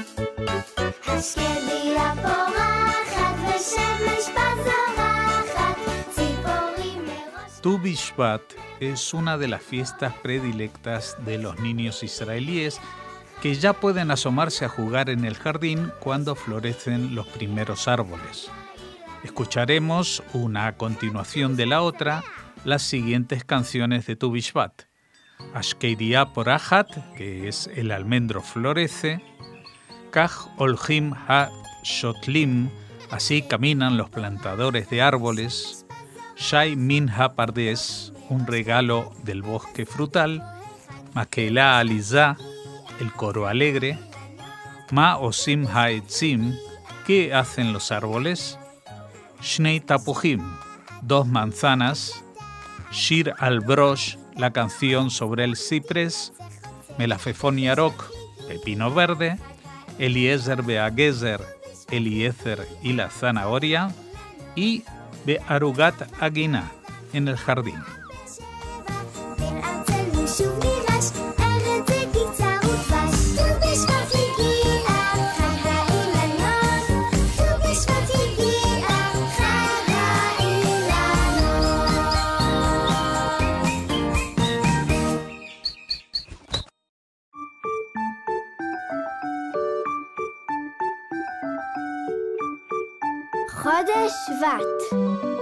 השקדיה פורחת ושמש בזורחת, ציפורים לראש... Tu Bishvat es una de las fiestas predilectas de los niños israelíes que ya pueden asomarse a jugar en el jardín cuando florecen los primeros árboles. Escucharemos una a continuación de la otra las siguientes canciones de Tu Bishvat. Ashkeidia Porachat, que es el almendro florece, Kach Olchim Ha-Shotlim, así caminan los plantadores de árboles, Shai Min Ha-Pardes, un regalo del bosque frutal, Makeila Alizah, el coro alegre, Ma Osim Ha-Etzim, ¿qué hacen los árboles? Shnei Tapuchim, 2 manzanas, Shir al-Brosh, la canción sobre el ciprés, Melafefón Yarok, pepino verde, Eliezer Beagezer, Eliezer y la zanahoria, y Bearugat Agina, en el jardín. חודש שבט.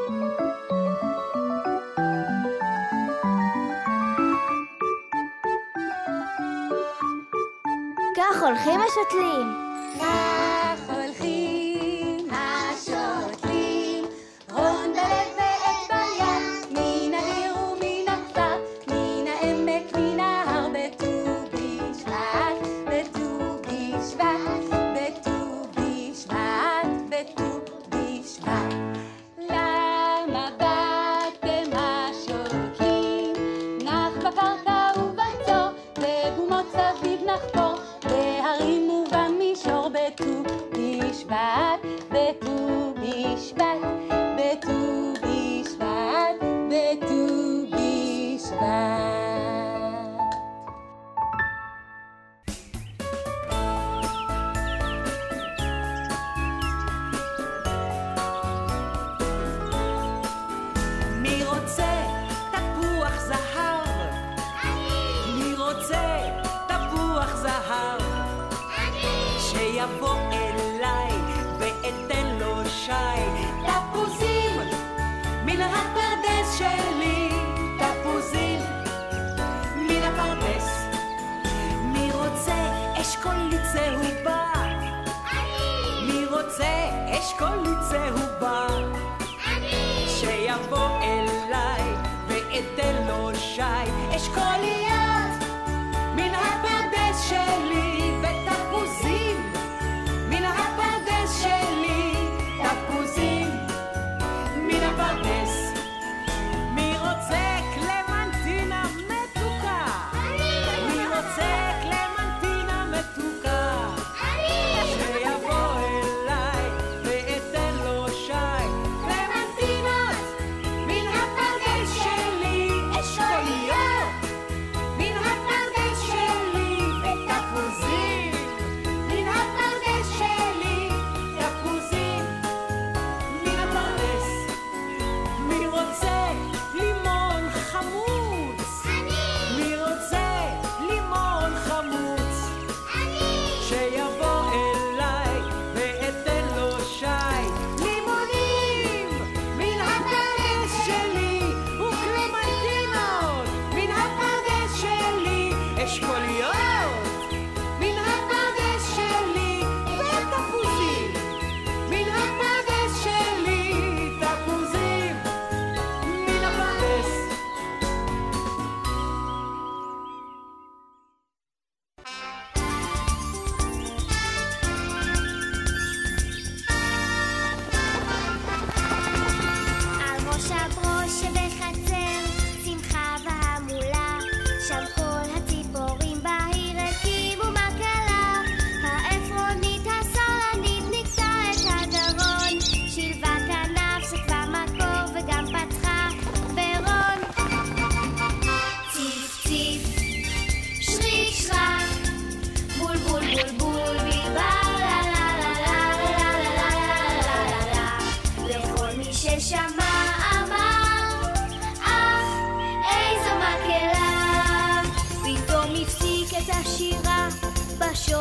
כך הולכים השותלים. כך הולכים השותלים, רונדלה ואצבעיה, מן העיר ומן הכפר, מן העמק, מן ההר, בט"ו בשבט, בט"ו בשבט, בט"ו בשבט, בט"ו בשבט. למה באתם השותלים? נח בקרקע ובצור, בגומות סביב נחפור, בהרים ובמישור, בט"ו בשבט, בט"ו בשבט, בט"ו בשבט, בט"ו בשבט. מי רוצה תפוח זהב? מי רוצה תפוח זהב? שיבוא אליי ואתן לו שי. תפוזים מן הפרדס שלי, תפוזים מן הפרדס. מי רוצה אשכולית צהובה? מי רוצה אשכולית צהובה? שיבוא אליי ואתן לו שי. אשכוליות מן הפרדס שלי, ותפוזים מן הפרדס שלי, תפוזים מן הפרדס. מי רוצה קלמנטינה מתוקה? מי רוצה קלמנטינה מתוקה? שיבוא אליי ואתן לו שי. קלמנטינות מן הפרדס שלי, אשכוליות מן הפרדס שלי, ותפוזים מן הפרדס שלי, תפוזים מן הפרדס. מי רוצה לימון חמוץ? מי רוצה לימון חמוץ? שיבוא אליי ואתן לו שי. לימונים מן הפרדס שלי, וקלמנטינות מן הפרדס שלי, אשכוליות מן הפרדס שלי, ותפוזים מן הפרדס שלי, תפוזים מן הפרדס.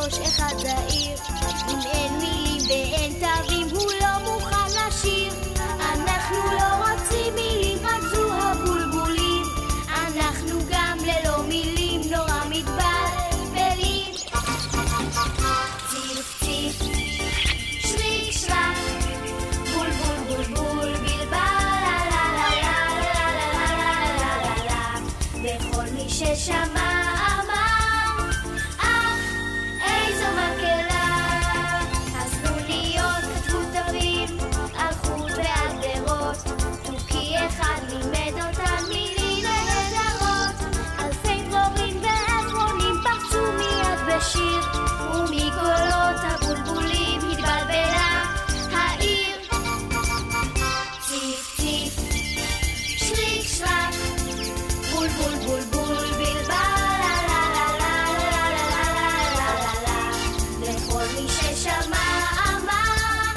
בראש אחד זהיר, אם אין מילים ואין תווים הוא לא מוכן לשיר. אנחנו לא רוצים מילים, רק זו הבולבולים, אנחנו גם ללא מילים נורא מתבלבלים. ציף ציף שריק שרק, בול בול בול בול בלבל, לה לה לה לה לה לה לה לה לה לה. וכל מי ששמע אמר, איזו מקהלה. הסנוניות כתבו תווים על חוט ועל גדרות, תוכי אחד לימד אותן מילים נהדרות. אלפי דרורים ואחרונים פרצו מיד בשיר, ומקולות הבולבולים התבלבלה העיר. ציף ציף שריק שרק, בול בול בול בול בלבל, לה לה לה לה לה לה לה לה לה. וכל מי ששמע אמר,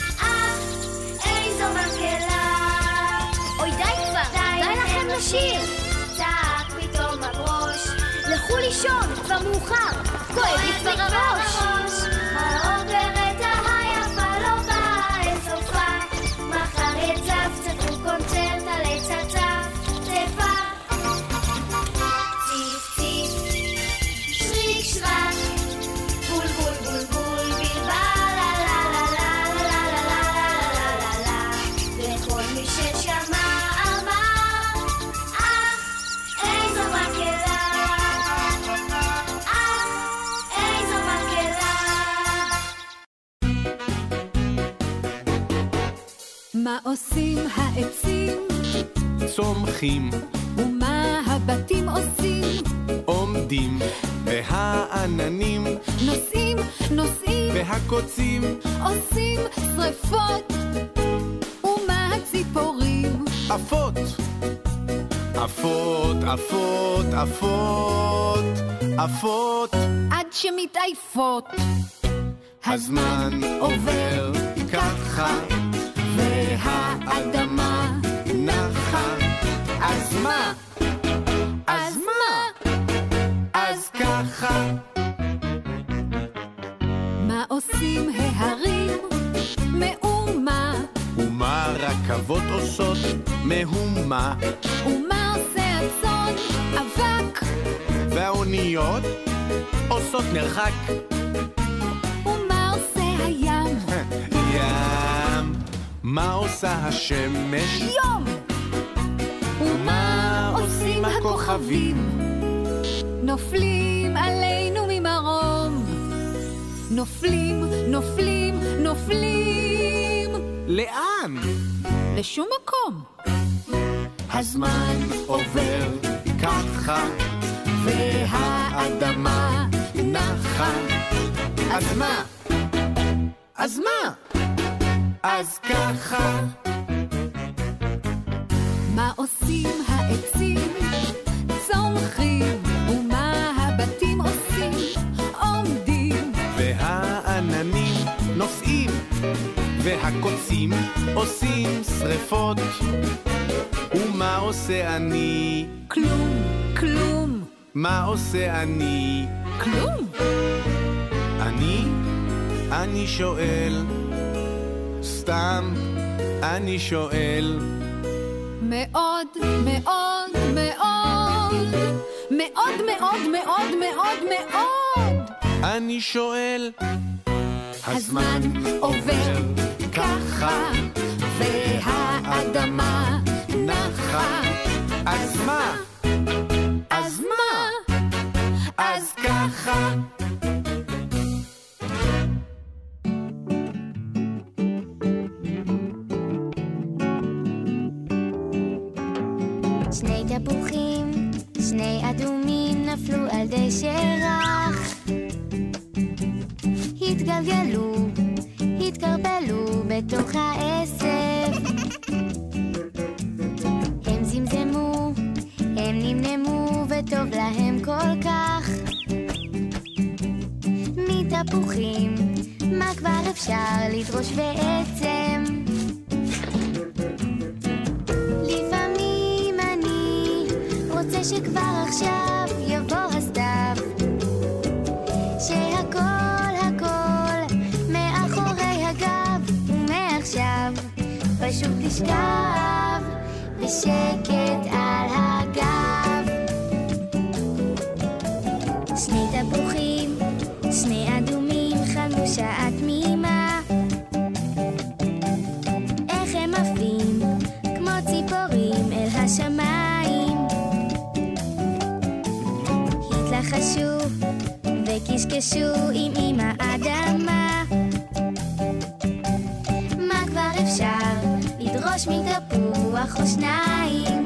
איזו מקהלה. אוי די כבר, די לכם לשיר. צעק פתאום הברוש, לכו לישון, כבר מאוחר, כואב לי כבר הראש. העוברת היפה לא באה אל סופה, מחר יצפצפו קונצרט על עץ הצפצפה. ציף ציף שריק שרק, בול בול בול בול בלבל, לה לה לה לה לה לה לה לה לה. וכל מי ששמע אמר, איזו מקהלה, איזו מקהלה. מה עושים העצים צומחים, ומה הבתים עושים? עומדים, והעננים נוסעים, נוסעים, והקוצים עושים שריפות. ומה הציפורים? עפות, עפות, עפות, עפות, עפות. עד שמתעייפות. הזמן עובר ככה, והאדמה נחה. אז מה? אז מה? אז ככה. מה עושים ההרים? מאומה. ומה רכבות עושות? מהומה. ומה עושה הצאן? אבק. והאוניות עושות מרחק. ומה עושה הים? ים. מה עושה השמש? יום. ומה עושים הכוכבים? נופלים עלינו ממרום. נופלים, נופלים, נופלים. לאן? לשום מקום. הזמן עובר ככה, והאדמה נחה. אז מה? אז מה? אז ככה. מה עושים העצים? צומחים. ומה הבתים עושים? עומדים. והעננים נוסעים, והקוצים עושים שריפות. ומה עושה אני? כלום, כלום, מה עושה אני? כלום. אני שואל, סתם אני שואל. מאוד, מאוד, מאוד, מאוד, מאוד, מאוד, מאוד, מאוד. אני שואל. הזמן עובר ככה, והאדמה נחה. אז מה? אז מה? אז ככה. שני תפוחים, שני אדומים נפלו על דשא רך, התגלגלו, התקרבלו בתוך העשב. הם זמזמו, הם נמנמו וטוב להם כל כך. מתפוחים, מה כבר אפשר לדרוש בעצם? לפעמים אני רוצה שכבר עכשיו יבוא הסתיו, שהכל פשוט לשכב בשקט על הגב. שני תפוחים, שני אדומים, חלמו שעה תמימה, איך הם עפים כמו ציפורים אל השמיים. התלחשו וקשקשו עם אמא אדמה, מה כבר אפשר לדרוש מתפוח או שניים.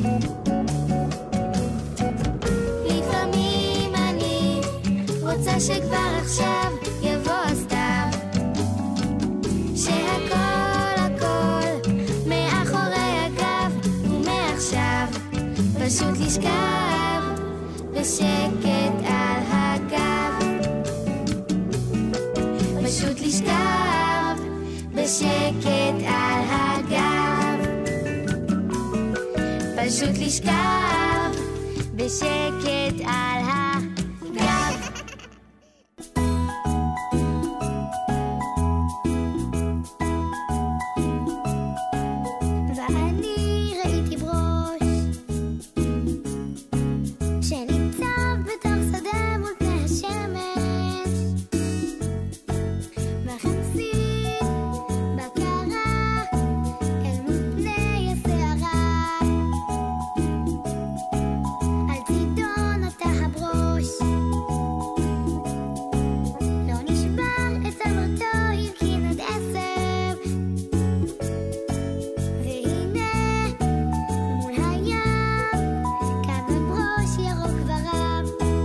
לפעמים אני רוצה שכבר עכשיו יבוא הסתיו, שהכל הכל מאחורי הגב, ומעכשיו פשוט לשכב בשקט על הגב. פשוט לשכב בשקט על הגב. פשוט לשכב בשקט על הגב. ואני ראיתי ברוש שנמצא בתוך שדה מול פני השמש, מחפשים בקרה אל מול פני הסערה. על צידו נוטה הברוש, לא נשבר את אמרתו הרכין עד עשב. והנה מול הים קם הברוש ירוק ורם.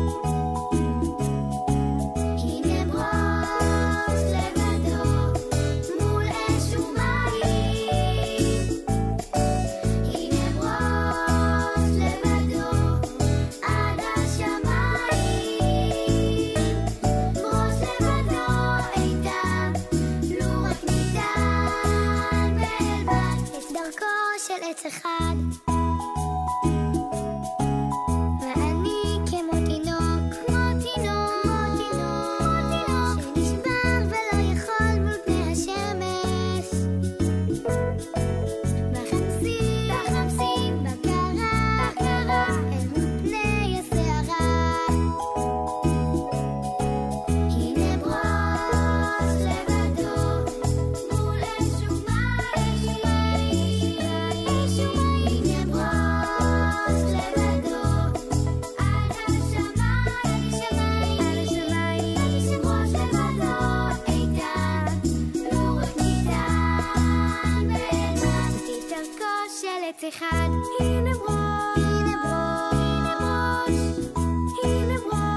הנה ברוש לבדו מול אש ומים. הנה ברוש לבדו עד השמיים. ברוש לבדו איתן, לו רק ניתן ואלבד את דרכו של עץ אחד. ואני כמו תינוק, שנשבר ולא יכול מול פני השמש. מחפשים בקרה אל מול פני הסערה. הנה ברוש לבדו מול אש ומים. הנה ברוש לבדו עד השמיים. ברוש לבדו איתן, לו רק ניתן ואלבד את דרכו של עץ אחד. הנה ברוש, הנה ברוש, הנה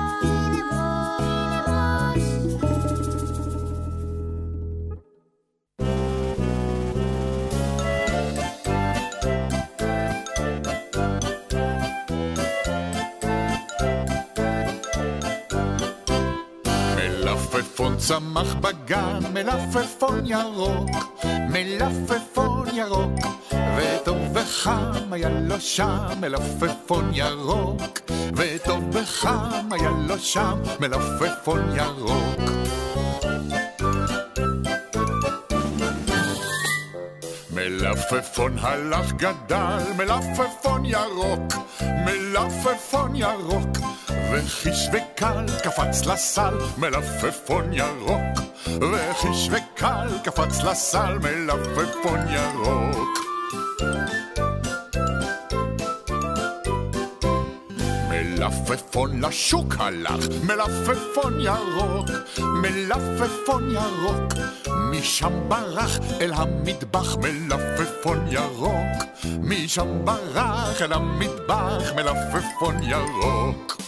מלפפון צמח בגן, מלפפון ירוק, מלפפון ירוק, וטוב וחם היה לו שם, מלפפון ירוק, וטוב וחם היה לו שם, מלפפון ירוק. מלפפון הלך גדל, מלפפון ירוק, מלפפון ירוק, וחיש וקל קפץ לסל, מלפפון ירוק, וחיש וקל קפץ לסל, מלפפון ירוק. מלפפון לשוק הלך, מלפפון ירוק, מלפפון ירוק, משם ברח אל המטבח, מלפפון ירוק, משם ברח אל המטבח, מלפפון ירוק.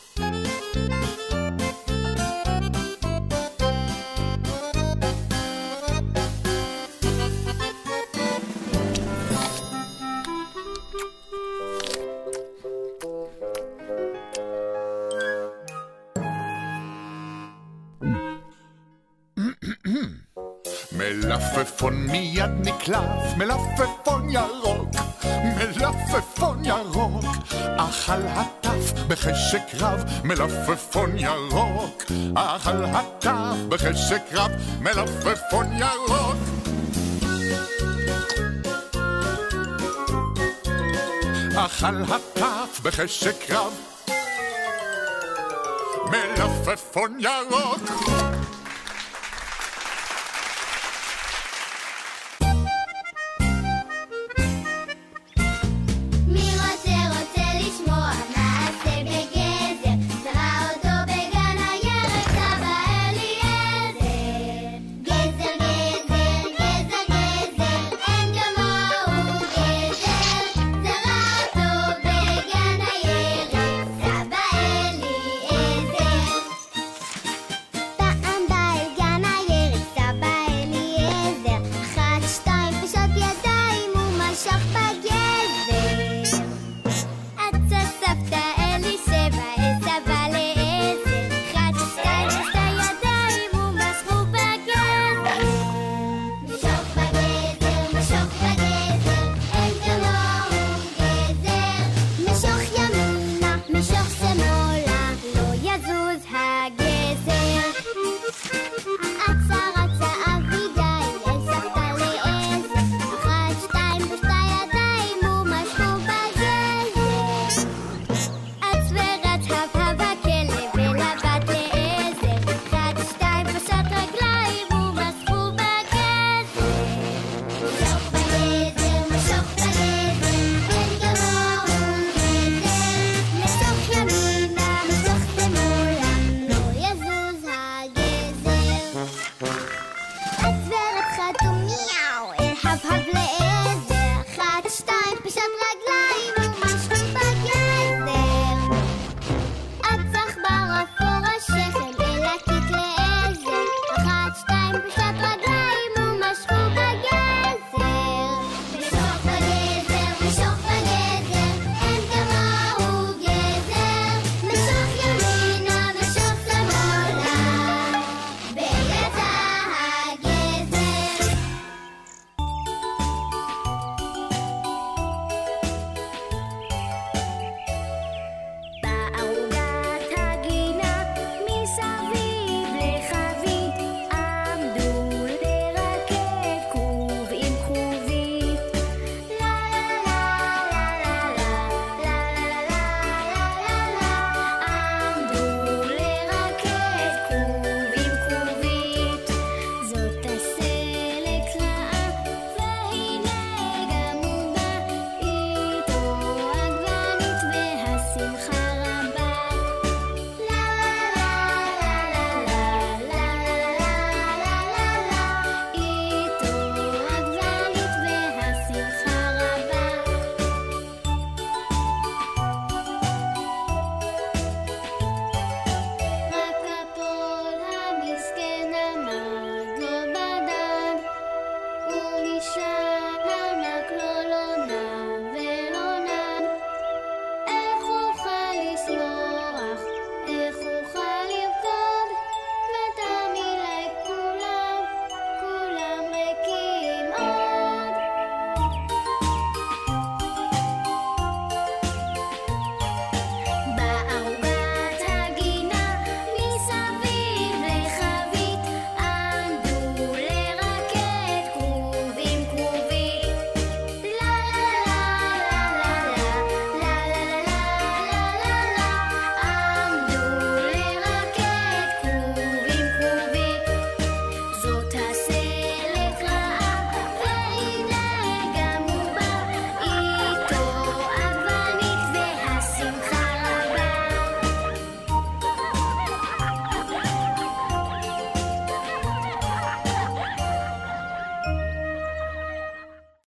מלפפון מיד נקלף, מלפפון ירוק, מלפפון ירוק, אכל הטף בחשק רב, מלפפון ירוק, אכל הטף בחשק רב, מלפפון ירוק. אכל הטף בחשק רב מלפפון ירוק.